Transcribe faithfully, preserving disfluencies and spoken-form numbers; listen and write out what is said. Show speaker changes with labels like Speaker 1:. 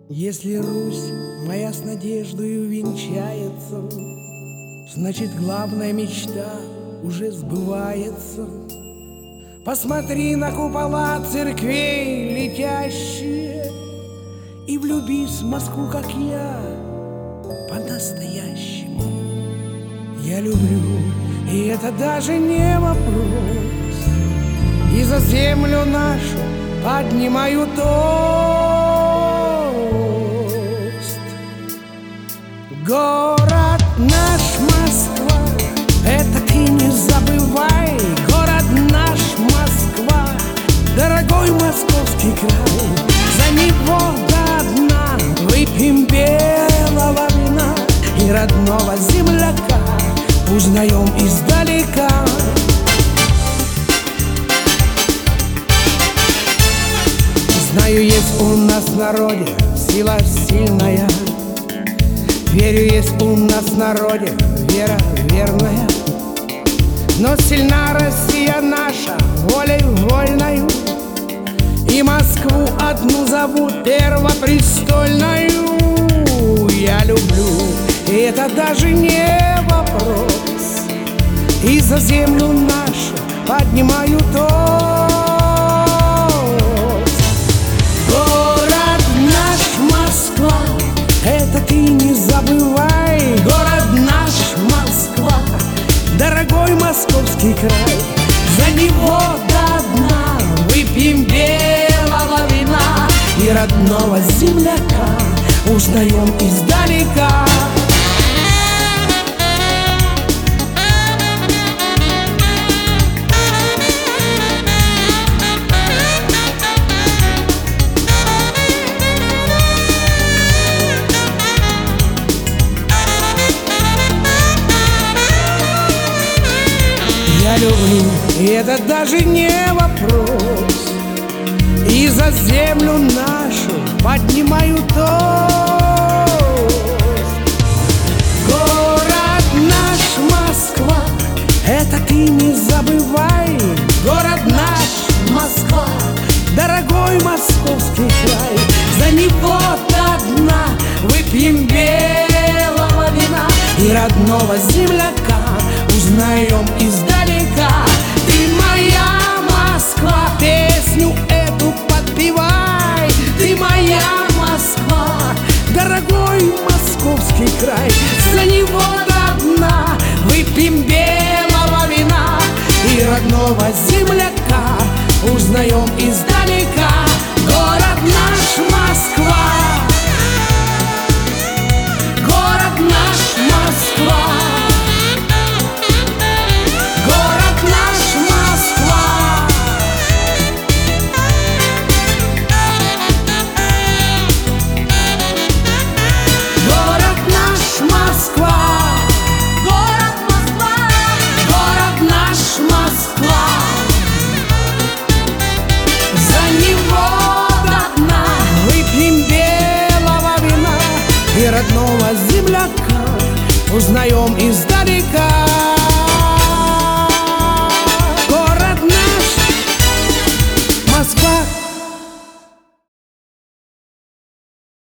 Speaker 1: Если Русь моя с надеждою венчается, значит, главная мечта уже сбывается. Посмотри на купола церквей летящие и влюбись в Москву, как я, по-настоящему. Я люблю, и это даже не вопрос, и за землю нашу поднимаю тост. Город наш Москва, это ты не забывай. Город наш Москва, дорогой московский край. За него до дна выпьем белого вина и родного земляка узнаем издалека. Знаю, есть у нас в народе сила сильная, верю, есть у нас в народе вера верная. Но сильна Россия наша волей вольною, и Москву одну зовут первопрестольною. Я люблю, и это даже не вопрос, и за землю нашу поднимаю тост. Город наш Москва, это ты не забывай. Город наш Москва, дорогой московский край. За него до дна выпьем белого вина и родного земляка узнаем издалека. Я люблю, и это даже не вопрос, и за землю нашу поднимаю тост. Город наш Москва, это ты не забывай. Город наш Москва, дорогой московский край. За него до дна выпьем белого вина и родного земляка узнаем издалека. Ты моя Москва, песню эту подпевай. Ты моя Москва, дорогой московский край. За него до дна выпьем белого вина и родного земляка узнаем издалека. Город наш Москва, город наш Москва, город наш Москва. Город наш Москва, город Москва, город наш Москва. За него до дна выпьем белого вина и родного земляка узнаем издалека.